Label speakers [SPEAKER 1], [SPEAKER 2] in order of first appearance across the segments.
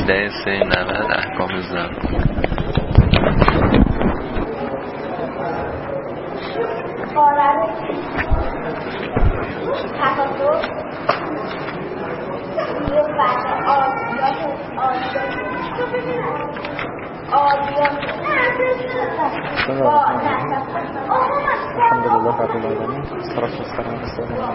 [SPEAKER 1] 1390 احکام زن.
[SPEAKER 2] الحمدلله رب العالمین والصلاة والسلام على سيدنا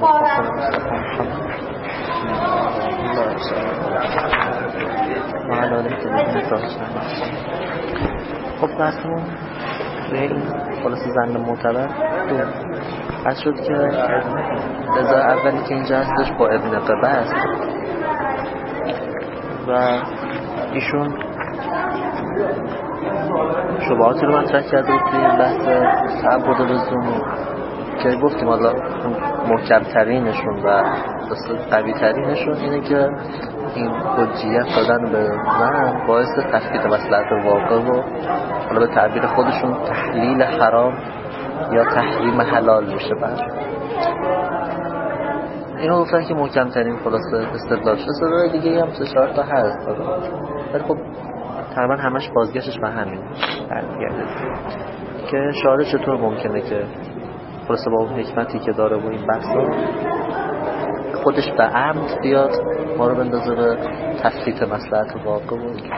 [SPEAKER 2] محمد. خب بحثمون به این خلاص زن معتبر بحث شد که رضا اولی که اینجا هستش با ابن قبه است و ایشون شبهاتی رو مطرح کرده بود توی بحث تعبد لزومی که گفتیم حالا محکم ترینشون و قوی ترینشون اینه که این حجیت دادن به زن باعث تفکیک مصلحت واقع و حالا به تعبیر خودشون تحلیل حرام یا تحریم حلال میشه. بعد اینو گفتن که محکم ترین خلاصه استدلالش. استدلال دیگه هم 3-4 تا هست ولی خب تقریبا همش بازگشتش به همین برمیگرده که شارع چطور ممکنه که خلاصه با اون حکمتی که داره و این بحثا خودش به عمد بیاد ما رو بندازه به تفکیک مصلحت واقع و این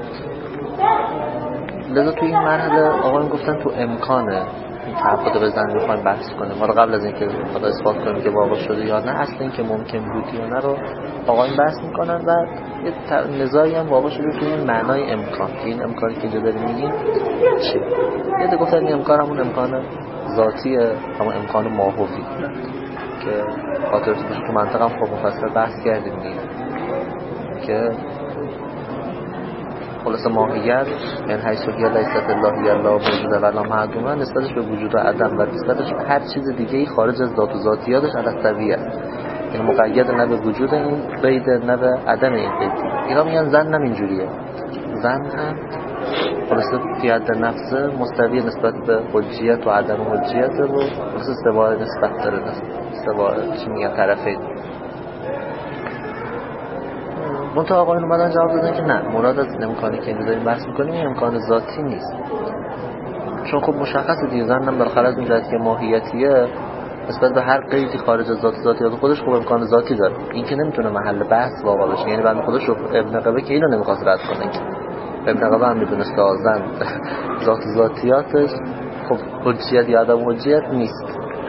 [SPEAKER 2] لذا توی این مرحله آقایون گفتن تو امکانه این تعبد به زن میخوایم بحث کنیم. ما رو قبل از اینکه خدا اثبات کنیم که واقع شده یا نه اصلا اینکه ممکن بود یا نه رو آقایون بحث میکنن و یه نزاعی هم واقع شده توی این معنای امکان که این امکانی که اینجا داریم میگیم چی. یه گفتن این امکان همون امکان ذاتیه، همون امکان ماهوی که خاطرتون باشه تو منطقه هم خب مفصل بحث کردیم دیگه که خلاص ماهیت من حیث هی لیست الله الله موجود ولا معدومه نسبتش به وجود و عدم و نسبتش به هر چیز دیگه ای خارج از ذات و ذاتیاتش علی طبیعه، یعنی مقید نه به وجود این قید نه به عدم این قید. اینا میگن زن هم اینجوریه، زن هم خلاص فیاد نفسه مستوی نسبت به حجیت و عدم حجیت و خلاص استواء نسبت داره، استواء چی میگن طرفین. منطقه آقایون اومدن جواب دادن که نه، مراد از امکانی که اینجا داریم بحث میکنیم این امکان ذاتی نیست، چون خب مشخصه دیگه زن هم بالاخره از اون جهت که ماهیتیه نسبت به هر قیدی خارج از ذاتیات خودش خب امکان ذاتی داره. این که نمیتونه محل بحث واقع بشه، یعنی بنده خودش ابن قبه که اینو نمیخواست رد کنه که ابن قبه هم میدونست زن ذات ذاتیاتش خب حجیت یا عدم حجیت نیست.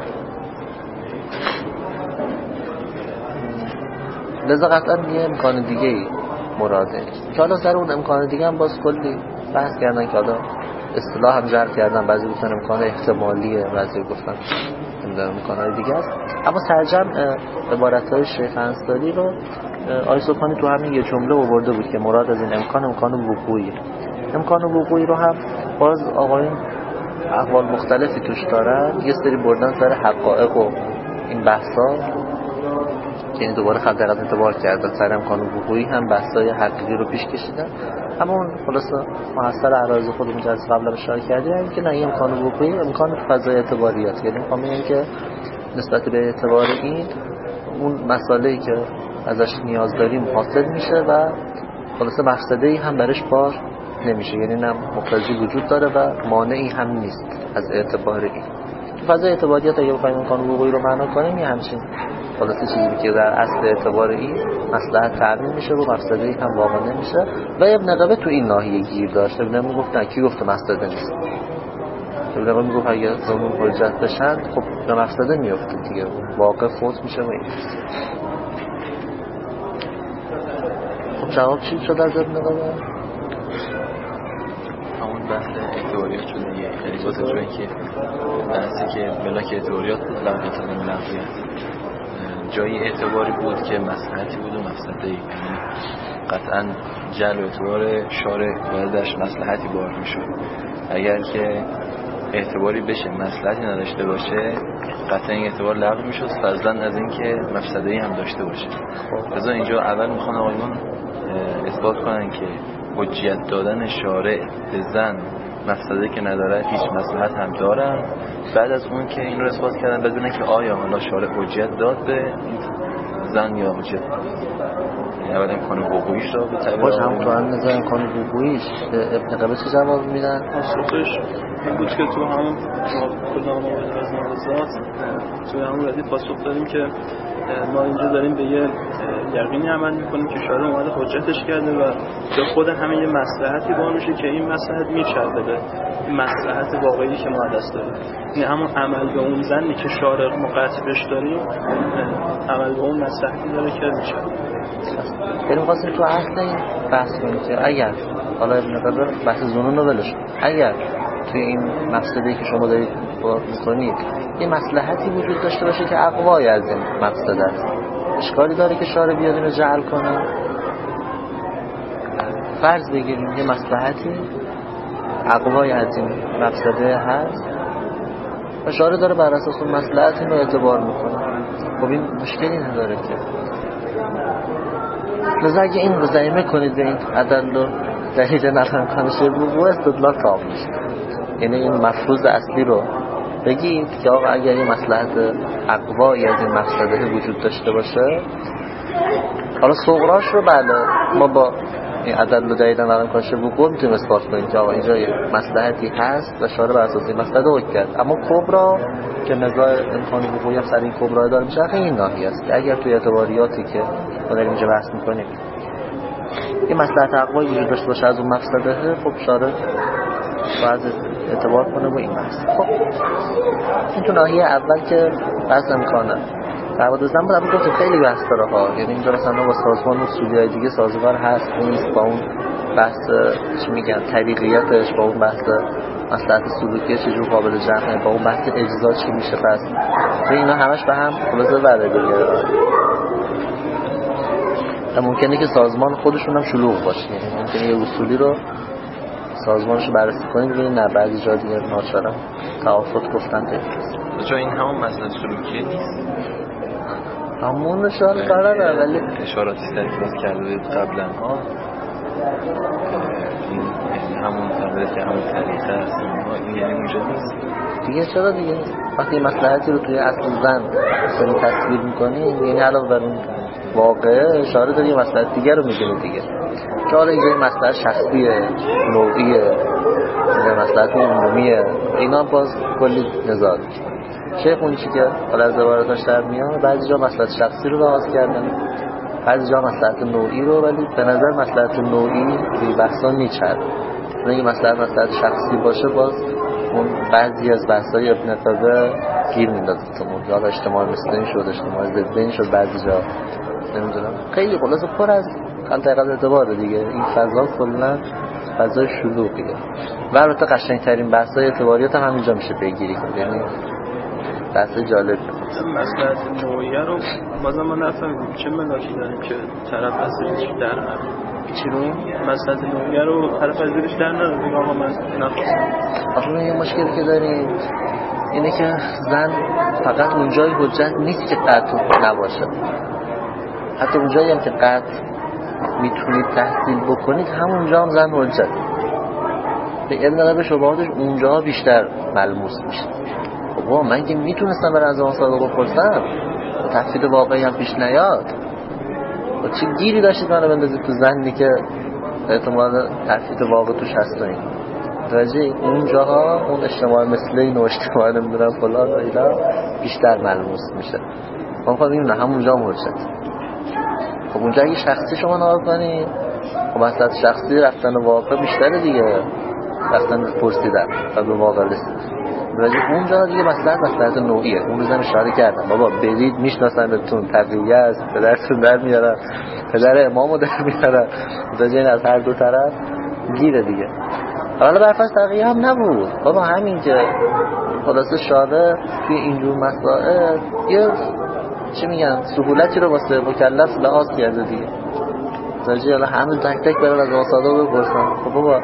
[SPEAKER 2] لذا قطعا یه امکان دیگه ای مراده که حالا سر اون امکان دیگه هم باز کلی بحث کردن که حالا اصطلاح هم جرد کردن، بعضی گفتن امکان احتمالیه، بعضی گفتن امکانهای دیگه است. اما سرجم عبارتهای شیخ انصاری رو آقای سبحانی تو همین یه جمله آورده بود که مراد از این امکان وقوعی. امکان وقوعی رو هم باز آقایون احوال مختلفی توش دارن، یه سری بردن سر حقایق و این بحثا که این دوباره خط دقیقت اعتبار کردن سر امکان وقوعی هم بحثای حقیقی رو پیش کشیدن. اما اون خلاصه محصل عرایض خودمون که از قبل اشاره کردیم این که نه، این امکان وقوعی امکان فضای اعتباریات، یعنی میخوام بگم که نسبت به اعتبار این اون مسائلی که ازش نیاز داریم حاصل میشه و خلاصه مفسده‌ای هم برش بار نمیشه، یعنی نه مقتضی وجود داره و مانعی هم نیست از اعتبار این. فضای اعتباریات اگه بخوایم امکان وقوعی رو معنا کنیم یه همچین خلاصه چیزی که در اصل اعتبار این مصلحت تامین میشه و مفسده‌ای هم واقع نمیشه. و ابن قبه تو این ناحیه گیر داشت. ابن قبه میگفت نه، کی گفته مفسده نیست؟ ابن قبه میگفت اگه زمون حجت بشن خب به مفسده میفته دیگه، واقع فوت میشه و این. خب جواب چی شد از ابن قبه؟
[SPEAKER 1] همون بحث اعتباریات شده دیگه، خیلی با توجه اینکه بحثی که ملاک اعتباریات بود لغت لغویت جایی اعتباری بود که مصلحتی بود و مفسده‌ای، یعنی قطعا جلب اعتبار شارع بایدش مصلحتی بار میشد. اگر که اعتباری بشه مصلحتی نداشته باشه قطعا این اعتبار لغو میشد، فضلا از این که مفسده‌ای هم داشته باشه. لذا اینجا اول میخوان آقایون اثبات کنن که حجیت دادن شارع به زن مفسده که نداره هیچ مصلحت هم داره. بعد از اون که این رو اثبات کردن بدونه که آیا حالا شارع حجیت داد به زن یا حجت اول امکان حقوقیش را به تعبیر
[SPEAKER 2] باش هم تو هم نظر امکان حقوقیش ابن قبه چه جواب میدن؟
[SPEAKER 3] پاسخش این بود که تو همون کلنامه از نوازات توی همون ردیف پاسخ داریم که ما اینجا داریم به یه یقینی عمل میکنیم که شارع اومده حجتش کرده و به خود همین یه مصلحتی بار میشه که این مصلحت میچرده به این مصلحت واقعی که ما دست داریم. این همون عمل به اون زنی که شارع مقطعش داریم عمل به اون مصلحتی داره که میچرده.
[SPEAKER 2] بریم خواستیم تو اصل این بحث کنیم که اگر حالا ابن قبه بحث زنون رو بلش اگر توی این مفسده‌ای که شما دارید میکنید یه مصلحتی وجود داشته باشه که اقوای از این مفسده است، اشکالی داره که شارع بیاد اینو جعل کنه؟ فرض بگیریم یه مصلحتی اقوای از این مفسده هست و شارع داره بر اساس اون مصلحت اینو اعتبار میکنه. خب این مشکلی نداره که لذا اگه این رو ضمیمه کنید به این عدل و دلیل نفر امکان شبه و استدلال تمام میشه. یعنی این مفروض اصلی رو بگید که آقا اگر این مصلحت اقوایی از این مفسده وجود داشته باشه، حالا صغراش رو بله ما با این عدل و دلیل نفر امکان شبه و میتونیم اثبات کنیم که آقا اینجا یه مصلحتی هست و شارع بر اساس این مصلحت حکم کرد. اما کبرا که نزاع امکان وقوعی هم سر این کبرا داره میشه این ناحیه است که اگر توی اعتباریاتی که ما داریم اینجا بحث میکنیم یه مصلحت اقوایی وجود داشته باشه از اون مفسده، خب شارع باید اعتبار کنه با این بحث. خب این تو ناحیه اول که بحث امکانه در مورد زن بود. گفتیم خیلی بحث داره ها، یعنی اینجا مثلا با سازمان اصولیای دیگه سازگار هست نیست، با اون بحث چی میگن طریقیتش، با اون بحث مصلحت سلوکی چجور قابل جمعه، با اون بحث اجزا چی میشه، پس اینا همش به هم خلاصه بره دیگه. ممکنه که سازمان خودشون هم شلوغ باشه، یعنی ممکنه یه اصولی رو سازمانشو بررسی کنیم ببینید نه بعضی جا دیگه ناچارم توافق گفتن تفیز
[SPEAKER 1] جا این همون مسئله سلوکیه نیست
[SPEAKER 2] همون اشاره قراره ولی
[SPEAKER 1] اشاراتی ترکیز کرده قبلا ها این همون طبعه که همون طریقه هست این یعنی اونجا نیست
[SPEAKER 2] دیگه. چرا دیگه وقتی مسئلهاتی رو توی اصل زن داریم تصویر میکنیم یعنی علاوه بر اون واقعه اشاره داری یه مسئله دیگه رو میگیم دیگه که حالا اینجا مسئله شخصیه، نوعیه، مسئله عمومیه، اینا باز کلی نزاع شیخ اون چی که حالا از عبارتاش در میاد بعضی جا مسئله شخصی رو لحاظ کردن، بعضی جا مسئله نوعی رو، ولی به نظر مسئله نوعی توی بحثا میچرد. اگه مسئله شخصی باشه باز اون بعضی از بحثای ابن قبه گیر میندازه تو یا اجتماع مثلین شد، اجتماع ضدین شد، بعضی جا نمیدونم خیلی خلاصه پر از خلط اعتبار دیگه. این فضا کلا فضای شلوغیه و البته قشنگترین بحثای اعتباریات هم همینجا میشه پیگیری کنید. یعنی بحث جالب
[SPEAKER 3] مسئله نوعیه رو بازم ما نفهمیدیم چه ملاکی داریم که طرف ازش در نرم چی رو؟ مسئله نوعیه رو طرف ازش در نرم بگم آقا من نخواستم.
[SPEAKER 2] آخه یه مشکل که داریم اینه که زن فقط اونجای حجت نیست که قطع نباشه، حتی اونجایی هم که قطع میتونید تحصیل بکنید همونجا هم زن حجت. به علم قبه شبهاتش اونجا بیشتر ملموس میشه. خب من که میتونستم برای از آن صادق بپرسم تفسیر واقعی هم پیش نیاد و چه گیری داشتید منو بندازید تو زنی که احتمال تفسیر واقع توش هست. این درجه اونجاها اون اجتماع مثل این و اجتماع نمیدونم فلان و اینا بیشتر ملموس میشه. من خواهد میمونه همونجا هم حجت. خب اونجا اگه شخصی شما نهار کنید خب اصلا شخصی رفتن واقع بیشتره دیگه، رفتن پرسیدن و به واقع رسید. ولی اونجا دیگه مسئله نوعیه. اون روزم اشاره کردم بابا برید میشناسن بهتون تقیه است، پدرتون در میارن، پدر امامو در میارن، این از هر دو طرف گیره دیگه. حالا برفرض تقیه هم نبود بابا، همین که خلاصه شارع توی اینجور مسائل یه چی میگن سهولتی رو واسه مکلف لحاظ کرده دیگه. درجه حالا همه تک تک برن از آسادا بپرسن. خب بابا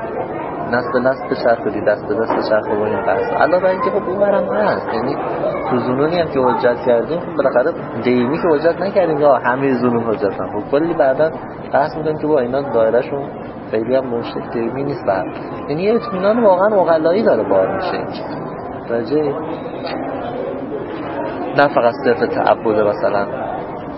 [SPEAKER 2] نسل بچرخه، دست به دست بچرخه با این قصد. علاوه بر اینکه خب اون برم هست، یعنی تو زنونی هم که حجت کردیم خب بالاخره دیمی که حجت نکردیم یا همه زنون حجت هم خب کلی بعدا بحث میکنیم که با اینا دایرهشون خیلی هم منشک دیمی نیست برد. یعنی یه اطمینان واقعا مقلایی داره بار میشه اینجا. درجه نه فقط صرف تعبد مثلا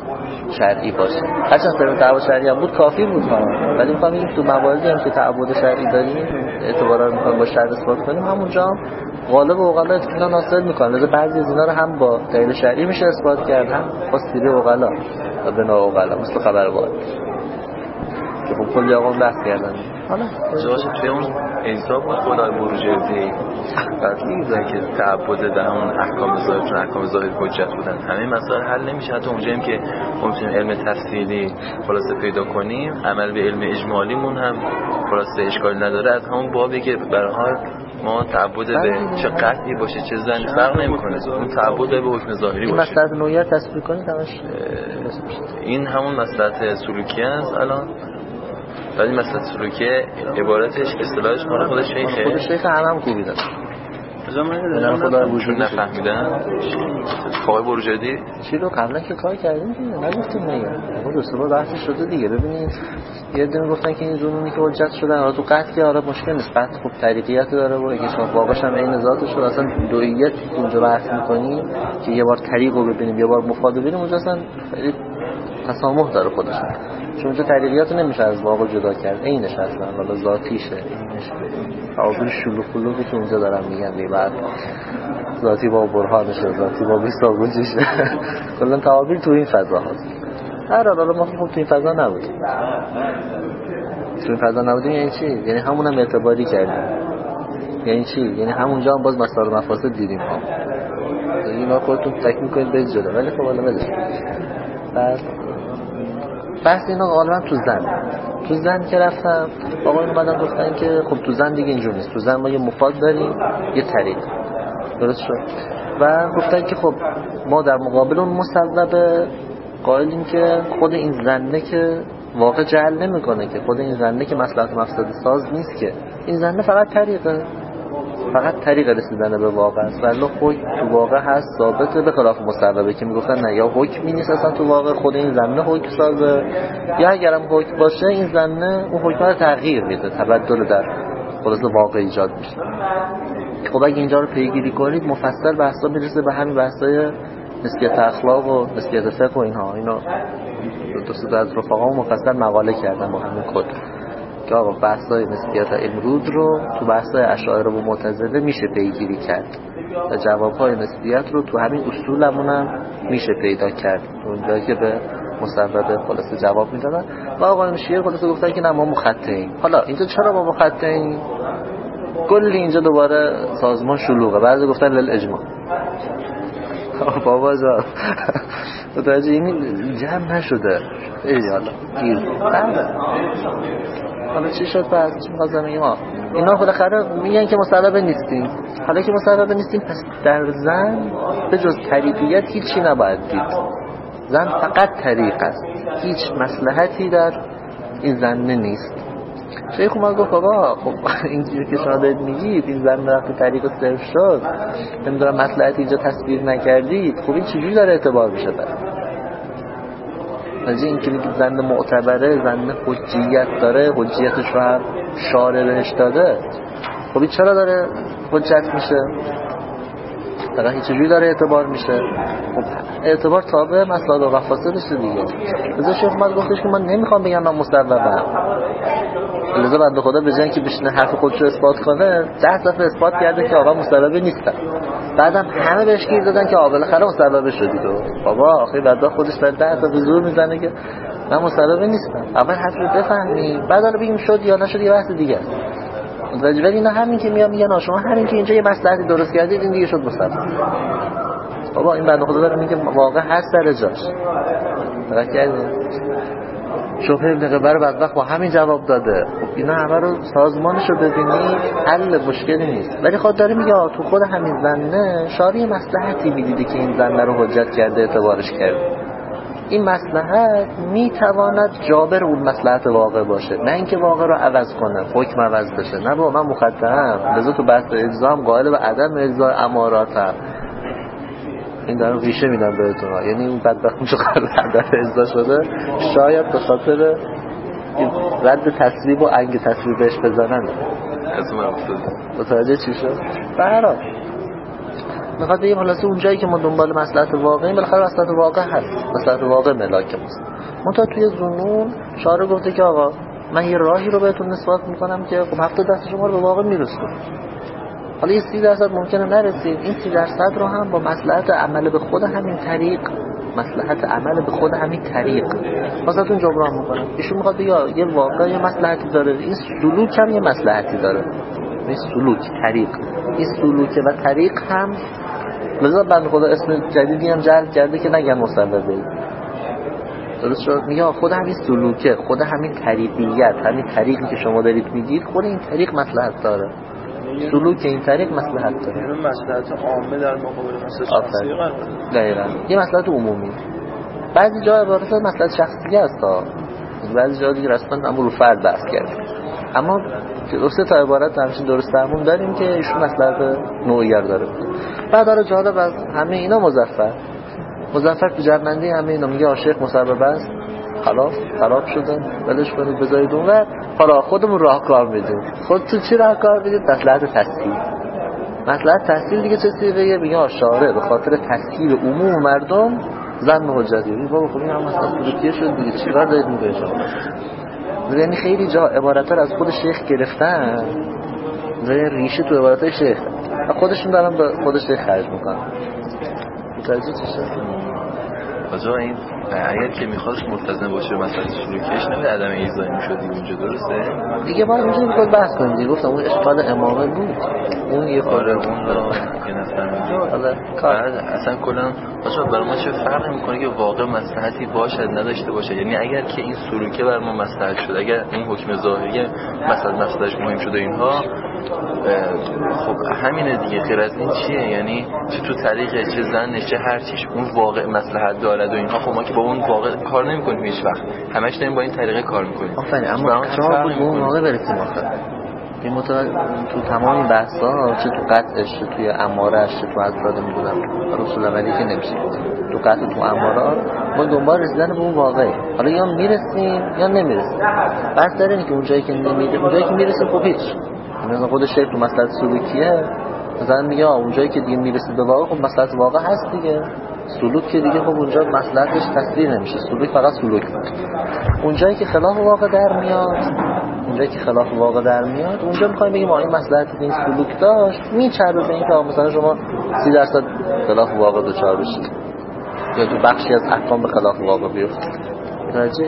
[SPEAKER 2] شرعی باشه. هرچند فرم دعوا شرعی هم بود کافی بود ها، ولی میخوام این تو مواردی هم که تعبد شرعی داریم اعتبارا رو میخوام با شرع اثبات کنیم، همونجا هم غالب اوغلا اطمینان حاصل میکنن. لذا بعضی از اینا رو هم با دلیل شرعی میشه اثبات کرد، هم با سیره اوغلا و بنا اوغلا، مثل خبر وارد که خب کلی آقا بحث کردن.
[SPEAKER 1] حالا جاش توی اون ایزا بود خدای بروجردی بعد که تعبد در اون احکام ظاهر چون احکام ظاهر حجت بودن، همه مسائل حل نمیشه. حتی اونجاییم که ممکنه علم تفصیلی خلاصه پیدا کنیم، عمل به علم اجمالیمون هم خلاصه اشکال نداره. از همون بابی که برای ما تعبد به چه قطعی باشه چه زنی فرق نمیکنه، اون تعبد به حکم ظاهری باشه.
[SPEAKER 2] این مسئله نوعیت تصویر کنید همش
[SPEAKER 1] این همون مسئله سلوکی است. الان ولی مسئله سلوکی عبارتش اصطلاحش مال خود شیخه،
[SPEAKER 2] خود شیخ هم خوبی داره.
[SPEAKER 3] من
[SPEAKER 2] خدا وجود
[SPEAKER 1] نفهمیدن آقای بروجردی
[SPEAKER 2] چی رو قبلا که کار کردیم دیگه نگفتیم دیگه. اون دو سه بار بحث شده دیگه. ببینید یه دونه گفتن که این جنونی که حجت شدن حالا تو قطع که آره مشکل نیست، قطع خوب طریقیت داره و اگه شما واقعا هم عین ذاتش رو اصلا دوئیت اونجا بحث می‌کنیم که یه بار طریق رو ببینیم یه بار مفاد ببینیم، اونجا اصلا خیلی تسامح داره خودش، چون اونجا طریقیت نمیشه از واقع جدا کرد، عینش اصلا حالا ذاتیشه، عینش تعابیر شلوغ پلوغی که اونجا دارن میگن دیگه. بعد ذاتی با برهانشه، ذاتی با بیساگوجیشه، کلا تعابیر تو این فضا هست. هر حالا ما خب تو این فضا نبودیم. تو این فضا نبودیم یعنی چی؟ یعنی همون هم اعتباری کردیم. یعنی چی؟ یعنی همونجا هم باز مسائل و مفاسد دیدیم ها. اینا خودتون تکمیل کنید برید جلو. ولی خب حالا بده. بحث اینا غالبا تو زن که رفتم آقایون بعدم گفتن که خب تو زن دیگه اینجور نیست، تو زن ما یه مفاد داریم یه طریق، درست شد. و گفتن که خب ما در مقابل اون مسبب قائلیم که خود این زنه که واقع جعل نمیکنه، که خود این زنه که مصلحت مفسد ساز نیست، که این زنه فقط طریق رسیدن به واقع است. ولی خود تو واقع هست ثابته، به خلاف مسببه که میگفتن نه یا حکمی نیست اصلا تو واقع، خود این زنه حکم سازه، یا اگرم حکم باشه این زنه اون حکم رو تغییر میده، تبدل در خلاص واقع ایجاد میشه. خب اگه اینجا رو پیگیری کنید مفصل بحثا میرسه به همین بحثای نسبیت اخلاق و نسبیت فقه و اینها. اینا دو سه از رفقا مفصل مقاله کردن با همین کد که آقا بحثای نسبیت امرود رو تو بحثای اشاعره و معتزله میشه پیگیری کرد و جوابهای نسبیت رو تو همین اصولمون هم میشه پیدا کرد، اونجایی که به مسبب خلاصه جواب میدادن. و آقایون شیعه خلاصه گفتن که نه ما مخطئیم. حالا اینجا چرا ما مخطئیم؟ کلی اینجا دوباره سازمان شلوغه، بعضی گفتن للاجماع. بابا جان متوجه این جمع نشده حالا گیر حالا چی شد پس چی می‌خواستم بگم؟ اینا بالاخره میگن که مسبب نیستیم. حالا که مسبب نیستیم پس در زن به جز طریقیت هیچی نباید دید. زن فقط طریق است، هیچ مصلحتی در این زنه نیست. شیخ اومد گفت بابا خب اینجوری که شما دارید میگید این زن وقتی طریق صرف شد نمیدونم مصلحتی اینجا تصویر نکردید، خب این چجوری داره اعتبار میشه برای این که میگید زن معتبره، زن حجیت داره، حجیتش رو هم شارع بهش داده، خب این چرا داره حجت میشه؟ دقیقا این چجوری داره اعتبار میشه؟ خب اعتبار تابع مسائل و مفاسدش دیگه. لذا شیخ اومد گفتش که من نمیخوام بگم من مسببم. لذا بنده خدا به جای که بشینه حرف خودش رو اثبات کنه 10 دفعه اثبات کرده که آقا مسبب نیستن. بعدم همه بهش گیر دادن که بالاخره مسبب شدید و بابا آخه بعدا خودش در 10 دفعه زور میزنه که من مسبب نیستم. اول حرف رو بفهمی بعد حالا بگیم شد یا نشد یه بحث دیگه است. ولی اینا همین که میگن شما همین که اینجا یه مصلحتی درست کردید این دیگه شد مسبب. بابا این بنده خدا داره میگه واقع هست در جاش. درک کردید؟ شبه ابن قبر بدبخت با همین جواب داده. خب اینا همه رو سازمانش رو ببینید حل مشکلی نیست. ولی خود داره میگه تو خود همین زنه شارع مصلحتی میدیده که این زنه رو حجت کرده اعتبارش کرده. این مصلحت میتواند جابر اون مصلحت واقع باشه، نه اینکه واقع رو عوض کنه، حکم عوض بشه. نه با من مخطئم، لذا تو بحث اجزا هم قائل به عدم اجزا اماراتم. این دارم ریشه میدم بهتون، یعنی اون بدبخت اونجا قرار هدف اجزا شده شاید به خاطر رد تصویب و انگ تصویب بهش بزنن.
[SPEAKER 1] از من افتاد
[SPEAKER 2] متوجه چی شد؟ برحال میخواد بگیم خلاصه اون جایی که ما دنبال مصلحت واقعی، بالاخره مصلحت واقع هست، مصلحت واقع ملاک ماست. منتها توی ظنون شارع گفته که آقا من یه راهی رو بهتون نسبت میکنم که خب 70% شما رو به واقع میرسونه. حالا یه 30% ممکنه نرسید، این 30% رو هم با مصلحت عمل به خود همین طریق، مصلحت عمل به خود همین طریق واسهتون جبران میکنم. ایشون میخواد بگه یه واقع یه مصلحتی داره، این سلوک هم یه مصلحتی داره. این سلوک طریق، این سلوک و طریق هم لذا بند خدا اسم جدیدی هم جعل کرده که نگم مسببه. درست شد؟ میگه خود همین سلوکه، خود همین طریقیت، همین طریقی که شما دارید میگید، خود این طریق مصلحت داره. سلوک این طریق مصلحت داره.
[SPEAKER 3] این مصلحت عامه در مقابل مصلحت شخصی قرار داره.
[SPEAKER 2] دقیقاً. یه مصلحت عمومی. بعضی جا عبارت از مصلحت شخصی است ها. بعضی جا دیگه رسما امر فرد بحث کرد. اما سه تا عبارت همچین درست درمون داریم که ایشون مصلحت نوعیت داره. بعد حالا جالب از همه اینا مظفر تو جرمندی همه اینا میگه عاشق مسبب است، خراب شده، ولش کنید بذارید اونور، حالا خودمون راهکار میدیم. خود تو چی راهکار میدید؟ مصلحت تسهیل. مصلحت تسهیل دیگه چه چیزیه؟ میگه شارع به خاطر تسهیل عموم مردم زن حجتی. بابا خب این هم مثلا سلوکیه شد دیگه، چیکار دارید میکنید شما؟ یعنی خیلی جا عبارت‌ها رو از خود شیخ گرفتن، ریشه تو عبارت‌های شیخ خودشون دارن به خود شیخ خرج میکنن. متوجه چیه؟
[SPEAKER 1] آجا این اگر که میخواست ملتزم باشه مثلا سلوکیش نبود عدم ایذایی میشد دیگه اونجا، درسته؟
[SPEAKER 2] دیگه باید اونجا میخواد بحث کنیم دیگه. گفتم اون اشکال امامه بود، اون یه
[SPEAKER 1] آره اون رو که نفهمیدیم. بعد اصلا کلا آجا برای ما چه فرق میکنه که واقع مصلحتی باشد نداشته باشه؟ یعنی اگر که این سلوکه بر ما مصلحت شد، اگر این حکم ظاهری مثلا مصلحتش مهم شده اینها، خب همینه دیگه. غیر از این چیه؟ یعنی چه تو طریقه، چه زنش، چه هر چیش اون واقع مصلحت دارد و اینها، خب ما که با اون واقع کار نمی‌کنیم هیچ وقت، همش داریم با این طریقه کار می‌کنیم.
[SPEAKER 2] آفرین. اما شما به اون واقع برسیم آخر. این تو تمام این بحث‌ها، چه تو قطعش، چه توی اماره‌اش، چه تو حضرات می‌دونم رسول عملی که نمیشه، تو قطع تو امارات ما دنبال رسیدن به اون واقعه. حالا یا میرسیم یا نمیرسیم. بحث داره اینه که اون جایی که نمیرسیم، اون جایی که میرسیم خب هیچ. مثلا خود شیخ تو مصلحت سلوکیه مثلا میگه اون جایی که دیگه میرسید به واقع، خب مصلحت واقع هست دیگه. سلوک که دیگه خب اونجا مصلحتش تصدیق نمیشه، سلوک فقط سلوک. اون جایی که خلاف واقع در میاد، اونجا میخوایم بگیم این مصلحتی که این سلوک داشت میچربه به این که مثلا شما 30% خلاف واقع دچار بشید یا تو بخشی از احکام به خلاف واقع بیفتید. راجع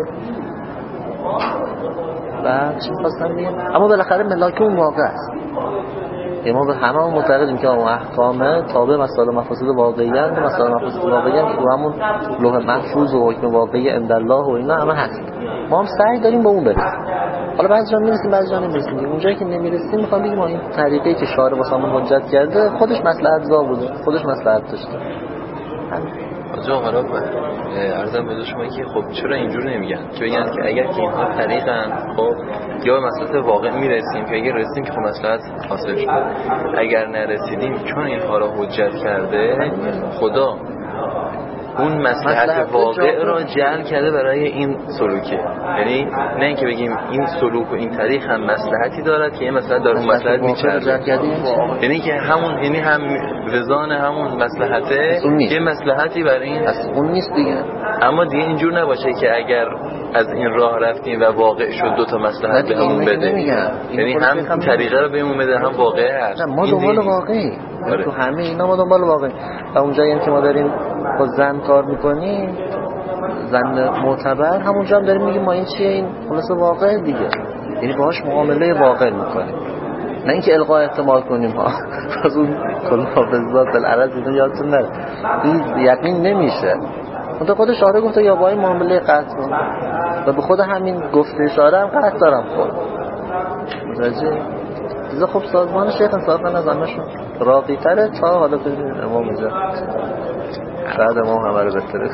[SPEAKER 2] بعد چی خواستم بگم؟ اما بالاخره ملاک اون واقع است. ما به همه معتقدیم که اون احکامه تابع مسائل مفاسد واقعی اند. مسائل مفاسد واقعی هم تو همون لوح محفوظ و حکم واقعی عند الله و اینا همه هست. ما هم سعی داریم به اون برسیم. حالا بعضی جا میرسیم، بعضی جا نمیرسیم. اونجایی که نمیرسیم میخوام بگیم این طریقی که شارع واسمون حجت کرده خودش مصلحت زا بوده، خودش مصلحت داشته.
[SPEAKER 1] آجا حالا عرضم به شما که خب چرا اینجور نمیگن که بگن که اگر که اینها طریقن، خب یا به مصلحت واقع میرسیم که اگر رسیدیم که خب مصلحت حاصل شد، اگر نرسیدیم چون اینها را حجت کرده خدا اون مصلحت واقع را جعل کرده برای این سلوکه. یعنی نه اینکه بگیم این سلوک و این طریق هم مصلحتی دارد که این مصلحت داره اون مصلحت میچرده، یعنی که همون، یعنی هم وزان همون مصلحته یه مصلحتی برای این
[SPEAKER 2] اون نیست دیگه.
[SPEAKER 1] اما دیگه اینجور نباشه که اگر از این راه رفتیم و واقع شد دو تا مصلحت به همون بده، یعنی هم طریقه رو بهمون بده هم واقع هست.
[SPEAKER 2] ما دنبال واقعی تو همه اینا، ما دنبال واقعی. و اونجایی که ما داریم با زن کار میکنیم، زن معتبر، همونجا هم داریم میگیم ما این چیه، این خلاص واقع دیگه، یعنی باهاش معامله واقع میکنیم، نه اینکه القا احتمال کنیم ها. از اون کلا به ذات العرض اینو یادتون نره، این یقین نمیشه. اون خود شارع گفته یا با این معامله قطع کن و به خود همین گفته شارع هم قطع دارم خود راجع چیزا. خب سازمان شیخ انصافا از همشون راقی تره تا حالا ببینیم امام اینجا شاید امام همه رو بهتره.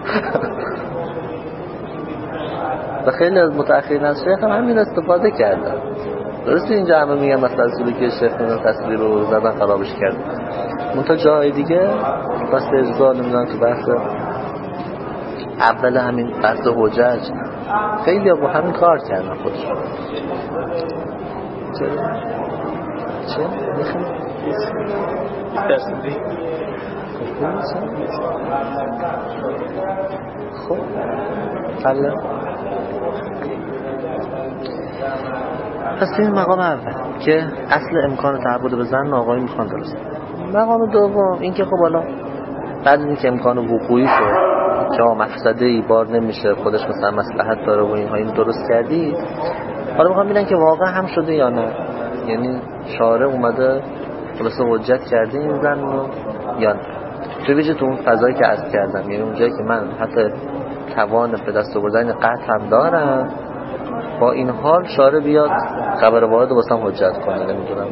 [SPEAKER 2] و خیلی از متأخرین از شیخ هم همین استفاده کردن. درسته اینجا همه میگن مثلا سلوکی شیخ تصویر رو زدن خرابش کرد، منتها جای دیگه بس اجزا نمیدونم تو بحث اول همین بحث حجج خیلی با همین کار کردن خودشون. چه؟ میخوام
[SPEAKER 3] درصدی
[SPEAKER 2] خب حالا پس این مقام اول که اصل امکان تعبد به زن آقایی میخوان درست. مقام دوم این که خب حالا بعد از اینکه امکان وقوعی شد که مفسده ای بار نمیشه خودش مثلا مصلحت داره و اینها این درست کردی، حالا میخوام ببینن که واقعا هم شده یا نه، یعنی شارع اومده خلاصه حجت کرده این زن رو یا نه. چه ویژه تو اون فضایی که عرض کردم، یعنی اونجایی که من حتی توان به دست آوردن قطع هم دارم، با این حال شارع بیاد خبر وارد رو واسم حجت کنه، نمیدونم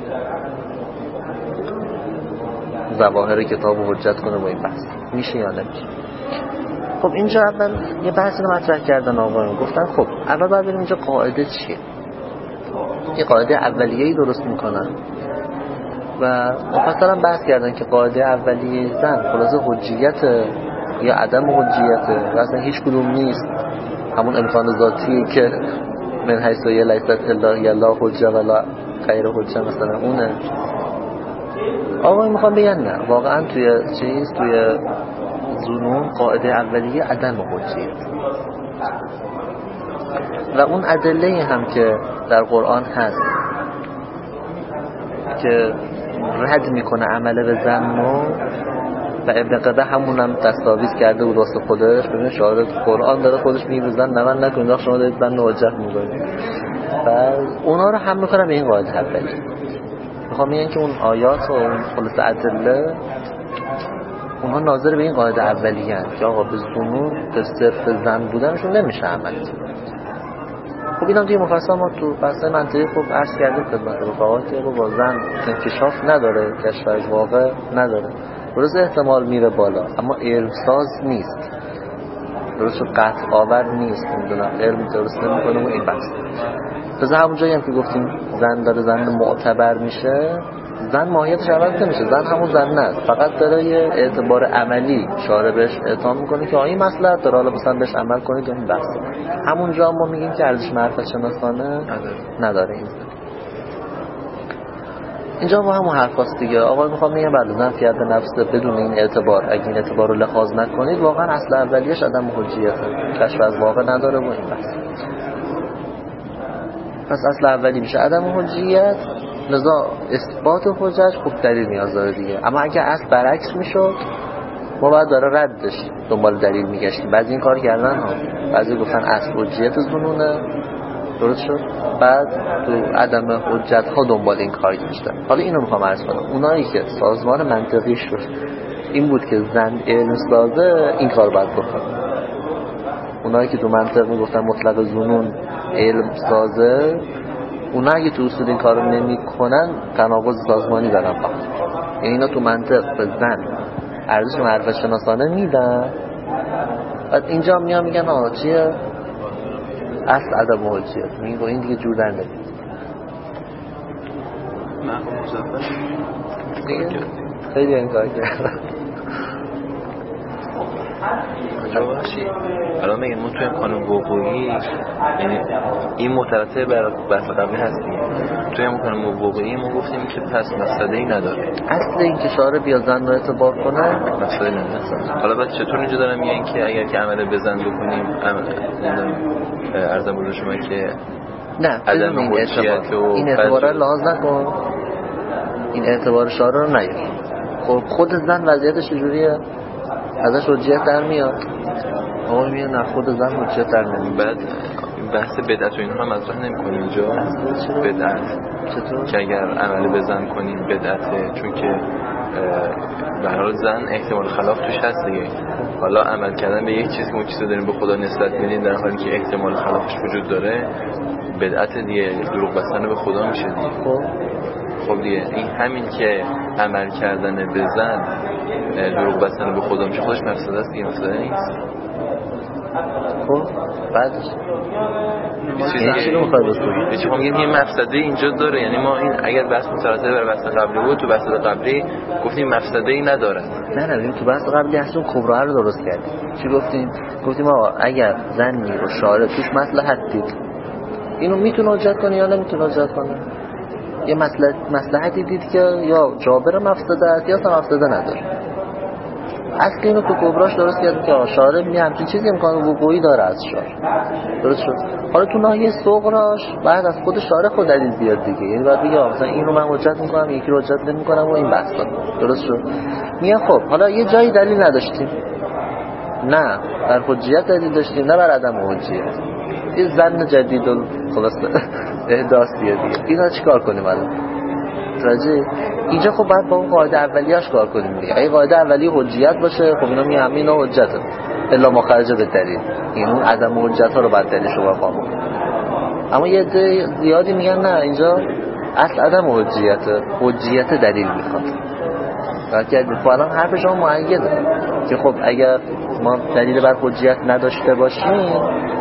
[SPEAKER 2] ظواهر کتاب رو حجت کنه با این بحث میشه یا نمیشه. خب اینجا اول یه بحثی رو مطرح کردن آقایون، گفتن خب اول باید بریم اینجا قاعده چیه. یه قاعده اولیه‌ای درست میکنن و مفصلا بحث کردن که قاعده اولیه زن خلاصه حجیت یا عدم حجیت و اصلا هیچ کدوم نیست، همون امکان ذاتیه که من حیث یه لیست الله یا لا حجه ولا غیر حجه مثلا اونه. آقایون میخوام بگن نه، واقعا توی توی ظنون قاعده اولیه عدم حجیت و اون ادله هم که در قرآن هست که رد میکنه عمله به زن و ابن قده همونم دستاویز کرده بود واسه خودش. ببین شاهد قرآن داره خودش میگه زن نمن نکنید، شما دارید زن حجت میکنید و اونا رو هم میکنم به این قاعده اولیه. میخوام میگن که اون آیات و اون خلاص ادله اونها ناظر به این قاعده اولیه هست که آقا به ظنون به صرف زن بودنشون نمیشه عمل. خب اینم توی مفصل ما تو بحث منطقی خوب عرض کردیم خدمت رفقا که با زن انکشاف نداره، کشف از واقع نداره، درست احتمال میره بالا اما علم ساز نیست، درست قطع آور نیست، نمیدونم علم درست نمیکنه و این بحث. پس همون جایی هم که گفتیم زن داره زن معتبر میشه، زن ماهیتش عوض نمیشه، زن همون زن نه، فقط داره یه اعتبار عملی شارع بهش اعطا میکنه که این مصلحت داره، حالا مثلا بهش عمل کنید و این بحث. همونجا ما میگیم که ارزش معرفت شناسانه نداره این زن. اینجا با همون حرفاست دیگه. آقا میخوام بگم بله زن فی حد نفس بدون این اعتبار، اگه این اعتبار رو لحاظ نکنید واقعا اصل اولیش عدم حجیته، کشف از واقع نداره و این بحث. پس اصل اولی میشه عدم حجیت، لذا اثبات حجت خوب دلیل نیاز داره دیگه. اما اگه اصل برعکس میشد ما باید داره ردش دنبال دلیل میگشتیم. بعضی این کار کردن ها، بعضی گفتن اصل حجیت زنونه درست شد، بعد تو عدم حجت ها دنبال این کار گشتن. حالا اینو میخوام عرض کنم، اونایی که سازمان منطقی شد این بود که زن علم سازه این کار باید بکنه، اونایی که تو منطق میگفتن مطلق زنون علم سازه، اونا اگه تو اصول این کارو نمی‌کنن تناقض سازمانی دارن با. یعنی اینا تو منطق به زن ارزش معرفت شناسانه میدن، بعد اینجا میان میگن آقا چیه اصل عدم حجیت، میگن این دیگه جور در نمیاد دیگه. خیلی این کار کردن.
[SPEAKER 1] جوابشی الان میگن ما توی قانون وقوعی، یعنی این مترتب بر بحث قبلی هستیم، توی قانون وقوعی ما گفتیم که پس مفسده‌ای نداره.
[SPEAKER 2] اصل این که شارع بیا زن رو اعتبار کنه
[SPEAKER 1] مفسده‌ای نداره. حالا بعد چطور اینجا دارم میگن که اگر که عمل بزن بکنیم عرضم بوده شما که
[SPEAKER 2] نه
[SPEAKER 1] عدم حجیت و
[SPEAKER 2] این اعتبار رو لحاظ نکن، این اعتبار شارع رو نگیر. خب خود زن وضعیتش چجوریه؟ ازش حجیت در میاد. آقا میگه نه خود زن حجیت در نمیاد.
[SPEAKER 1] بعد بحث بدعت و اینها مطرح نمی‌کنیم اینجا. بدعت چطور که اگر عمل بزن کنیم بدعته، چون که به هر حال زن احتمال خلاف توش هست دیگه. حالا عمل کردن به یک چیز که اون چیزو داریم به خدا نسبت میدیم در حالی که احتمال خلافش وجود داره بدعت دیگه، دروغ بستن به خدا میشه دیگه. خب دیگه این همین که عمل کردن به زن دروغ بستن به خدا میشه خودش مفسده است دیگه، مفسده نیست.
[SPEAKER 2] خب بعدش
[SPEAKER 1] چی رو میخواد بکنید؟ چی میگم این مفسده اینجا داره، یعنی ما این اگر بحث مترتب بر بحث قبلی بود تو بحث قبلی گفتیم مفسده ای نداره.
[SPEAKER 2] نه ببین تو بحث قبلی اصلا کبرا رو درست کردیم. چی گفتیم آقا اگر زنی رو شارع توش مصلحت دید اینو میتونه حجت کنه یا نمیتونه حجت کنه. یه مصلحتی دید که یا جابر مفسده است یا اصلا مفسده نداره. اصل اینو تو کبراش درست کرد که شارع میگه همچین چیزی امکان وقوعی داره از شارع. درست شد. حالا تو ناحیه صغراش بعد از خود شارع خود دلیل بیاد دیگه، یعنی بعد بگه مثلا این رو من حجت میکنم یکی رو حجت نمیکنم و این بحثا. درست شد. میگه خب حالا یه جایی دلیل نداشتیم، نه بر حجیت دلیل داشتیم نه بر عدم حجیت، یه ظن جدید و خلاص احداثیه دیگه، اینا چیکار کنیم الان؟ راجع اینجا خب باید با اون قاعده اولیه‌اش کار کنیم دیگه. اگه قاعده اولیه حجیت باشه خب اینا میگن اینا حجته الا ما خرج به دلیل، این اون عدم حجت ها رو بعد دلیلش رو بفهمم. اما یه عده زیادی میگن نه اینجا اصل عدم حجیت دلیل میخواد. وقتی الان حرف شما مؤیده که خب اگر ما دلیل بر حجیت نداشته باشیم،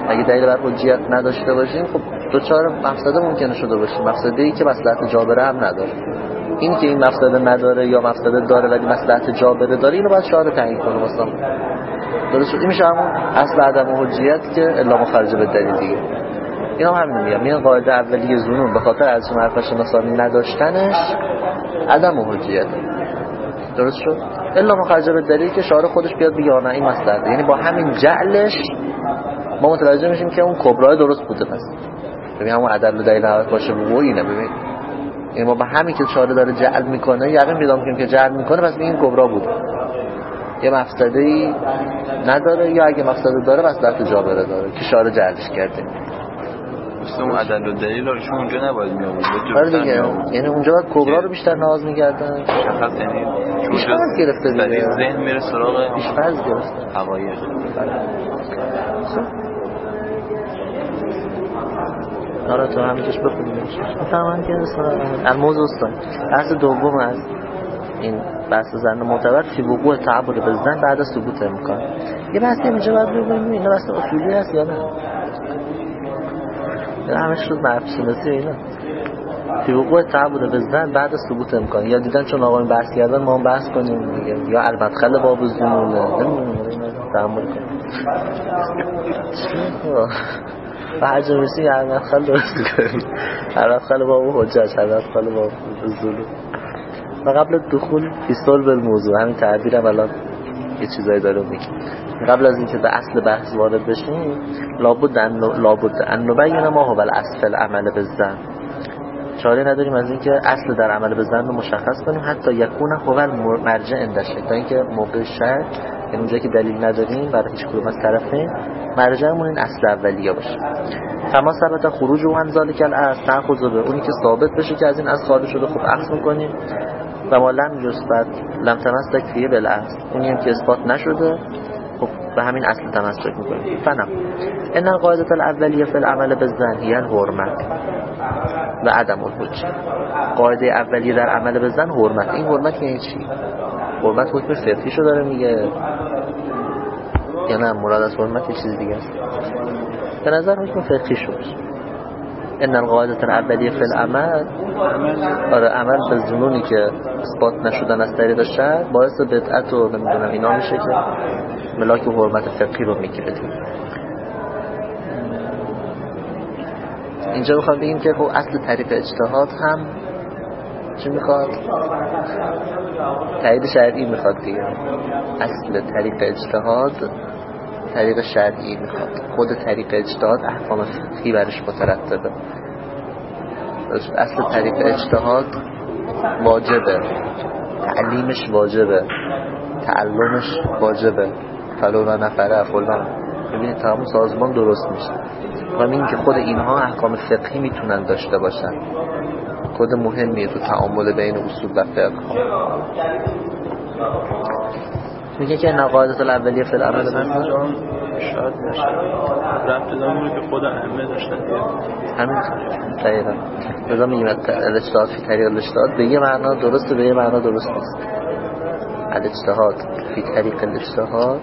[SPEAKER 2] خب دوچار مفسده ممکنه شده باشه، مفسده‌ای که مصلحت جابره هم نداره. این که این مفسده نداره یا مفسده داره ولی مصلحت جابره داره، اینو باید شارع تعیین کنه مثلا. درست شد. این میشه همون اصل عدم حجیت که الا مخرج به دلیل دیگه. اینا هم همین میگم، این قاعده اولیه ظنون به خاطر از معرفت شناسانی نداشتنش عدم حجیت. درست شد. الا مخرج به دلیل که شارع خودش بیاد بگه نه این مصلحت، یعنی با همین جعلش ما متوجه میشیم که اون کبرای درست بوده. پس ببین همون عدل و دلیل حالت باشه و اینه. ببین این ما با همین که شارع داره جعل میکنه یقین پیدا میکنیم که جعل میکنه، پس این کبرا بوده، یه مفسده‌ای نداره، یا اگه مفسده داره مصلحت جابره داره که شارع جعلش کرده.
[SPEAKER 1] مثل اون عدل و دلیل رو شما اونجا نباید میآورد.
[SPEAKER 2] آره دیگه، یعنی اونجا باید کبرا رو بیشتر ناز می‌کردن.
[SPEAKER 1] شخص یعنی
[SPEAKER 2] پیش‌فرض گرفته دیگه،
[SPEAKER 1] ذهن میره سراغ
[SPEAKER 2] پیش‌فرض گرفته
[SPEAKER 1] حقایق.
[SPEAKER 2] آره تو همینش بخونیم. می‌فهمن که الموضوع است. بحث دوم از این بحث زن معتبر فی وقوع تعبد بالزن بعد از ثبوت امکان. یه بحثی اینجا باید ببینیم اینا بحث اصولی هست یا نه. همش شد معرفت شناسی اینا. فی وقوع تعبد بالزن بعد از ثبوت امکان. یا دیدن چون آقایون بحث کردن ما هم بحث کنیم دیگه، یا المدخل باب الظنون تعامل کنیم. و هر جا میرسیم هر مدخل درست کنیم، هر مدخل باب حجت، هر مدخل باب الظنون. و قبل دخول فی صلب الموضوع، همین تعبیرم الان یه چیزایی داره میگه. قبل از اینکه به اصل بحث وارد بشیم لابد ان نبین ما هو الاصل عمل بالظن. چاره نداریم از اینکه اصل در عمل بالظن رو مشخص کنیم حتی یکون هو المرجع اندشه، تا اینکه موقع شرط، یعنی اونجایی که دلیل نداریم برای هیچ کدوم از طرفین، مرجعمون این اصل اولیه باشه. اما ثبت خروج و ذالک الاصل تاخذ به اونی که ثابت بشه که از این اصل خارج شده، خوب اخذ می‌کنیم. و ما لم یثبت لم تمسک فیه بالاصل، اونی هم که اثبات نشده خب به همین اصل تمسک می‌کنیم. فنم ان القاعده الاولیه فی العمل بالظن هی الحرمت و عدم الحجه. قاعده اولیه در عمل بالظن حرمت. این حرمت یعنی چی؟ حرمت حکم فقهی شو داره میگه یا نه مراد از حرمت یه چیز دیگه است؟ به نظر حکم فقهی شو باشه. ان القاعده الاولیه فی العمل، آره عمل به ظنونی که اثبات نشدن از طریق شرع باعث بدعت و نمیدونم اینا میشه که ملاک حرمت فقهی رو میگیره. اینجا میخوام بگیم که خب اصل طریق اجتهاد هم چی میخواد؟ تایید شرعی میخواد دیگه. اصل طریق اجتهاد طریق شرعی میخواد. خود طریق اجتهاد احکام فقهی برش مترتبه. اصل طریق اجتهاد واجبه، تعلیمش واجبه، تعلمش واجبه. فلولا نفره فلان، ببینید تمام سازمان درست میشه. و این که خود اینها احکام فقهی میتونن داشته باشن، کد مهمیه تو تعامل بین اصول و فقه. میگه که نقاضات الاولیه فی العمل
[SPEAKER 3] بالظن شاید نشه ربط دامونه که خود ائمه داشتن
[SPEAKER 2] همین دقیقا. مثلا میگیم الاجتهاد فی طریق الاجتهاد به یه معنا درسته، به یه معنا درست نیست. الاجتهاد فی طریق الاجتهاد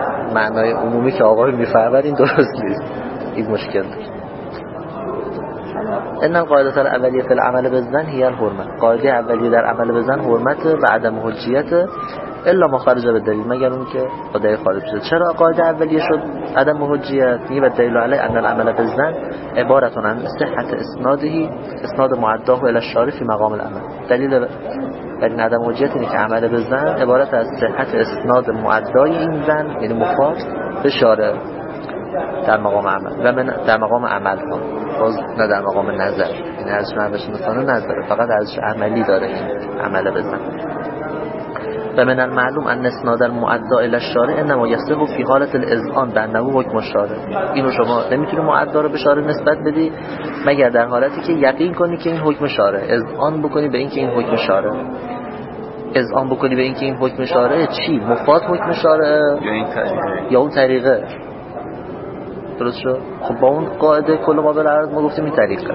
[SPEAKER 2] معنای عمومی که آقای میفهمن این درست نیست، این مشکل داره. ان القاعده الاولیه فی العمل بالظن هی الحرمه. قاعده اولیه در عمل بالظن حرمت و عدم حجیت الا ما خرج به دلیل، مگر اون که با دلیل خارج شد. چرا قاعده اولیه شد عدم حجیت؟ میگه دلیل علی ان العمل بالظن عبارت عن صحت اسناد معداه الی الشارع فی مقام العمل. دلیل بر این عدم حجیت اینه که عمل بالظن عبارت از صحت اسناد معدای این ظن، یعنی مفاد، به شارع در مقام عمل و من در مقام عمل کن، باز نه در مقام نظر، یعنی ارزش نظرش مثلا نداره، فقط ارزش عملی داره این عمل بزن. و من المعلوم ان اسناد المعدا الی الشارع انما یصح فی حالت الاذعان بانه حکم الشارع. اینو شما نمیتونی معدا رو به شارع نسبت بدی مگر در حالتی که یقین کنی که این حکم شارع، اذعان بکنی به این که این حکم شارع، اذعان بکنی به این که این حکم شارع چی؟ مفاد حکم شارع یا اون طریقه. درست شد؟ خب با اون قاعده کل ما بالعرض ما گفتیم این طریقه.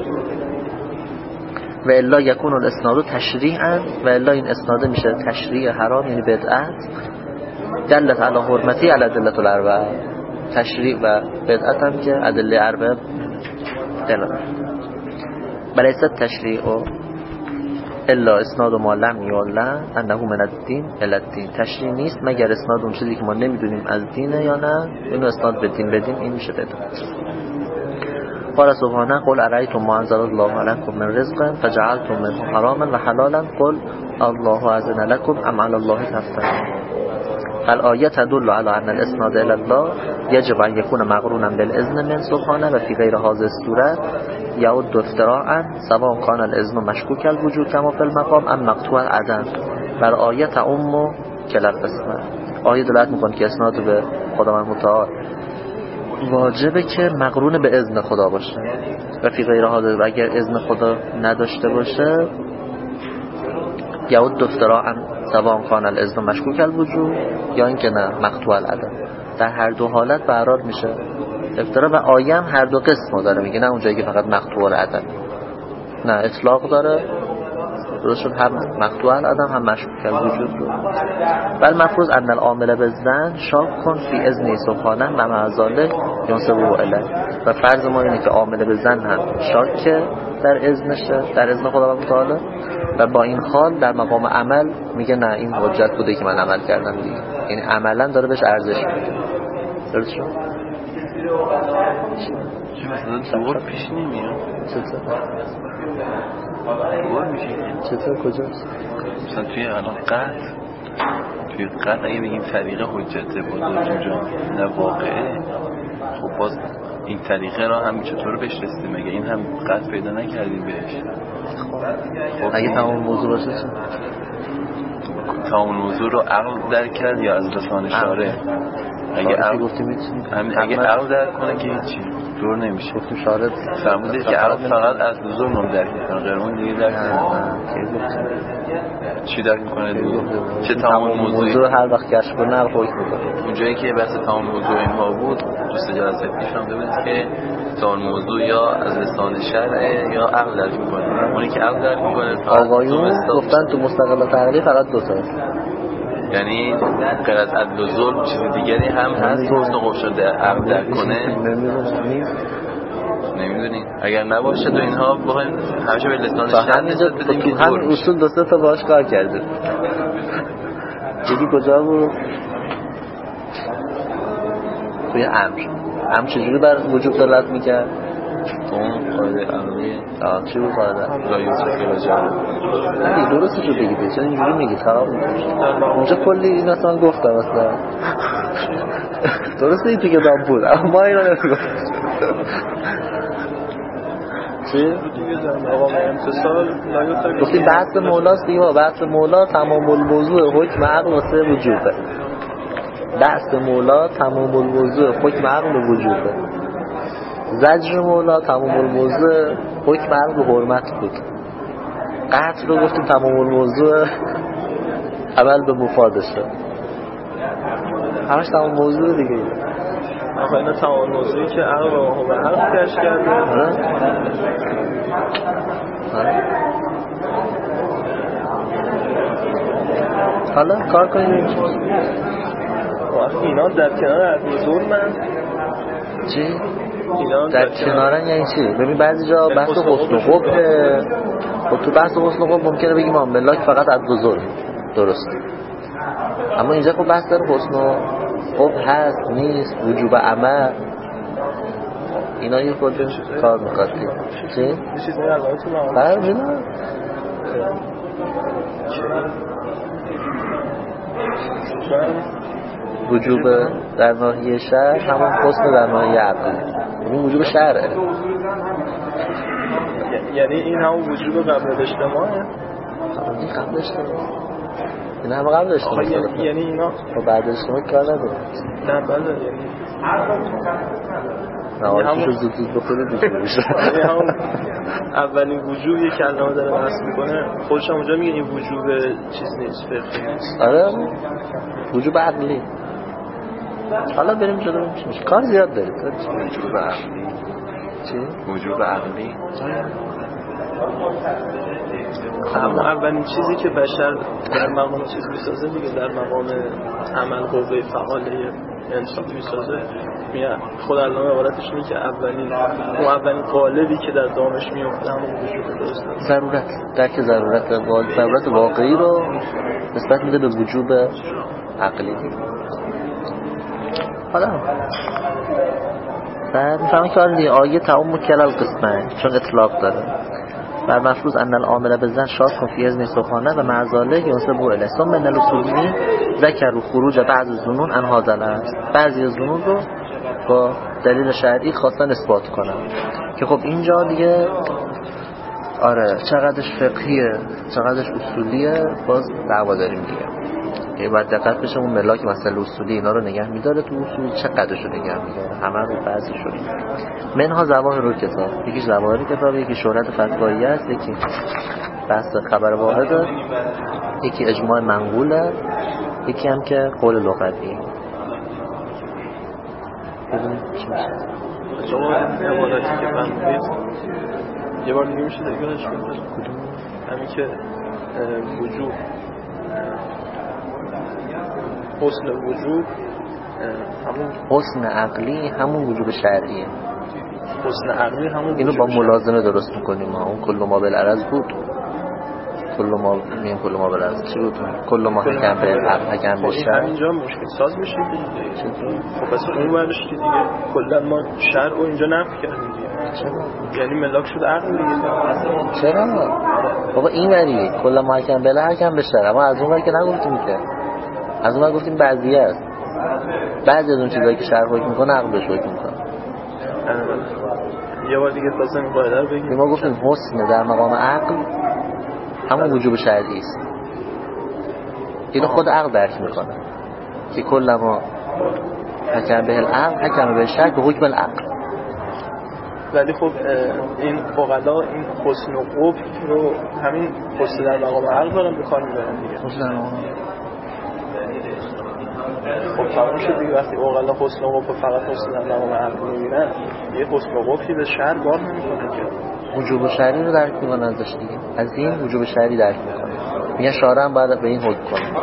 [SPEAKER 2] و الا یکون الاسناد تشریعا، و الا این اسناد میشه تشریع حرام، یعنی بدعت. دلت علی حرمتی علی ادله الاربعه. تشریع و بدعت هم که ادله اربعه دلالت. بلیست تشریع الا اسناد ما لم یعلم انه من الدین الی الدین. تشریع نیست مگر اسناد اون چیزی که ما نمیدونیم از دینه یا نه، اینو اسناد بدیم این میشه بدعت. قال سبحانه قل ارایتم ما انزل الله علیکم من رزق فجعلتم منه حراما و حلالا قل الله اذن لكم ام علی الله تفترون. الآیه تدل على ان الاسناد الى الله یجب ان یکون مقرونا بالاذن من سبحانه و فی غیر هذه الصورت یعد افتراء سواء کان الاذن مشکوک الوجود کما فی المقام ام مقطوع العدم. بر آیه تعم کلا القسمه. آیه دلالت میکنه که اسناد به خداوند متعال واجبه که مقرون به اذن خدا باشه و فی غیر هذا، و اگر اذن خدا نداشته باشه یعد افتراء سواء کان الاذن مشکوک الوجود یا اینکه نه مقطوع العدم. در هر دو حالت برقرار میشه افترا. و آیه هم هر دو قسم داره، میگه نه اونجایی که فقط مقطوع العدم، نه اطلاق داره، درست شد، هم مقطوع العدم هم مشکوک الوجود. بل مفروض ان العامل بالظن شاک کن فی اذن سبحانه و مع ذلک ينسبه الیه. و فرض ما اینه که عامل بالظن هم شاکه در اذنشه، در اذن خداوند متعال، و با این حال در مقام عمل میگه نه این حجت بوده که من عمل کردم دیگه، یعنی عملا داره بهش ارزش میده. درست شد؟
[SPEAKER 1] چه مثلا دور پیش نمیاد؟
[SPEAKER 2] چطور کجاست؟
[SPEAKER 1] مثلا توی الان قطع اگه بگیم طریقه حجته بزرگ جان نه واقعه، خب باز این طریقه را هم چطور بهش رسیدیم؟ مگه این هم قطع پیدا نکردیم بهش؟
[SPEAKER 2] خب اگه تمام موضوع باشه چه؟
[SPEAKER 1] تمام موضوع رو عقل درک کرد یا از لسان شارع؟ اگه عقل درک کنه که هیچی دور نمیشه.
[SPEAKER 2] گفتیم شارع
[SPEAKER 1] فرموده که عقل فقط از لزوم نم درک میکنه، غیر اون دیگه درک نمیکنه. چی درک میکنه دیگه؟ چه تمام موضوع
[SPEAKER 2] هر وقت کشف کنه حکم میکنه.
[SPEAKER 1] اونجایی که بحث تمام موضوع اینها بود دوست جلسه پیش هم ببینید که تمام موضوع یا از لسان شرع یا عقل درک میکنه. اونی که عقل درک میکنه
[SPEAKER 2] آقایون گفتن تو مستقل تقلیل فقط دو تا،
[SPEAKER 1] یعنی غیر از عدل و ظلم چیز دیگری هم هست که حسن قفشان عقل درک کنه؟ نمیدونیم. اگر نباشه تو اینها بخوایم همیشه به لسان شرع نسبت بدیم که
[SPEAKER 2] همین اصول دو سه تا باهاش کار کرده. یکی کجا بود؟ توی امر چجوری بر وجوب دلالت میکرد؟
[SPEAKER 1] اون قاعده عملی
[SPEAKER 2] چی بود قاعده؟
[SPEAKER 1] لا یوسف راجعه
[SPEAKER 2] نه درسته شو بگید، چون اینجوری میگید خراب میکنید. اونجا کلی این اصلا گفتم اصلا درسته این دیگه دام بود اما ما اینا نمیگم. چی؟ گفتیم بحث مولاست دیگه. بحث مولا تمام الموضوع حکم عقل واسه وجوده. بحث مولا تمام الموضوع حکم عقل وجوده. زجر مولا تمام الموضوع حکم عقل حرمت بود. قطع رو گفتیم تمام الموضوع عمل به مفادشه. همش تمام موضوع دیگه.
[SPEAKER 3] آخه اینا تمام موضوعی که عقل و عقل کش کرده.
[SPEAKER 2] حالا کار کنیم
[SPEAKER 3] وقتی اینا در کنار عقل ظلمن
[SPEAKER 2] چی؟
[SPEAKER 3] اینا
[SPEAKER 2] در کنارن یعنی چی؟ ببین بعضی جا بحث حسن و قبه، خب تو بحث حسن و قب ممکنه بگیم ملاک فقط از بزرگ درست، اما اینجا خب بحث داره حسن و قب هست نیست، وجوب عمل، اینا یه خود کار میخواد چی؟
[SPEAKER 3] یه چیزی علاقه تو
[SPEAKER 2] برمیدن وجوب در ناحیه شرع همون حسن در ناحیه عقلی، این وجوب شرعه.
[SPEAKER 3] یعنی این همون وجوب قبل اجتماعه؟
[SPEAKER 2] این قبل اجتماع، این همه قبل اجتماع.
[SPEAKER 3] یعنی اینا
[SPEAKER 2] بعد اجتماع کار نداره.
[SPEAKER 3] نه بله یعنی
[SPEAKER 2] نوازشو زود بخوری دیگه میشه.
[SPEAKER 3] همون اولین وجوبی که علامه داره بحث میکنه خودش هم اونجا میگه این وجوب چیز نیست، فقهی نیست.
[SPEAKER 2] آره وجوب عقلی. حالا بریم جلو میشه کار زیاد دارید.
[SPEAKER 1] وجوب عقلی
[SPEAKER 2] چی؟
[SPEAKER 1] وجوب عقلی
[SPEAKER 3] همون اولین چیزی که بشر در مقام چیز میسازه دیگه، در مقام عمل قوه فعاله انسان میسازه. میگه خود علامه عبارتش اینه که اولین قالبی که در دامش میفته همون وجوب درسته.
[SPEAKER 2] ضرورت، درک ضرورت واقعی رو نسبت میده به وجوب عقلی. حالا بعد میفهمه که آره آیه تعم کلال قسمه چون اطلاق داره بر مفروض ان العامل بزن شاد کن فی اذن سبحانه و معذاله ینسبو الیه ثم ان الاصولی ذکر رو خروج بعض الظنون عن هذا است. بعضی ظنون رو با دلیل شرعی خواستن اثبات کنن که خب اینجا دیگه آره چقدرش فقهیه چقدرش اصولیه باز دعوا داریم دیگه. یه باید دقت بشه اون ملاک مسئله اصولی اینا رو نگه میداره تو اصول چقدرش رو نگه میداره، همه رو بعضی شد. منها ظواهر رو کتاب، یکیش ظواهر کتاب، یکی شهرت فتوایی است، یکی بحث خبر واحده، یکی اجماع منقوله، یکی هم که قول لغوی. ببینید چی میشه.
[SPEAKER 3] شما عبارتی که فهمیدید یه بار دیگه میشه دیگهش کنید. همین که وجوب حسن وجوب همون
[SPEAKER 2] حسن عقلی همون وجوب شرعیه.
[SPEAKER 3] حسن عقلی همون
[SPEAKER 2] اینو با ملازمه درست میکنیم ما. اون کل ما بالعرض بود، کل ما بالعرض چی بود؟ کل ما حکم به العقل حکم به شرع.
[SPEAKER 3] اینجا مشکل ساز میشه دیگه. خب پس اون ورش که دیگه کلا ما شرع رو اینجا نفی کردیم دیگه. یعنی ملاک شد عقل دیگه.
[SPEAKER 2] چرا؟ بابا این وری کل ما حکم به العقل حکم به شرع، اما از اون ور که نگفتیم که. از اون گفتیم بعضی است، بعضی از اون چیزایی که شرع حکم میکنه عقل بهش حکم میکنه.
[SPEAKER 3] یه بار دیگه تازه این قاعده رو بگیم.
[SPEAKER 2] ما گفتیم حسن در مقام عقل همون وجوب شرعی است. اینو خود عقل درک میکنه که کل ما حکم به العقل حکم به شرع به حکم العقل.
[SPEAKER 3] ولی خب این فقلا این حسن و قبح رو همین حسن در مقام عقل دارن به کار میبرن دیگه.
[SPEAKER 2] حسن در مقام
[SPEAKER 3] خب تمام شد دیگه. وقتی اوغلا حسن و قبح فقط حسن در مقام عقل میبینن یه حسن و قبحی به شرع بار نمیکنه که
[SPEAKER 2] وجوب شرعی رو درک میکنن ازش دیگه. از این وجوب شرعی درک میکنه، میگن شارع هم باید به این حکم کنه.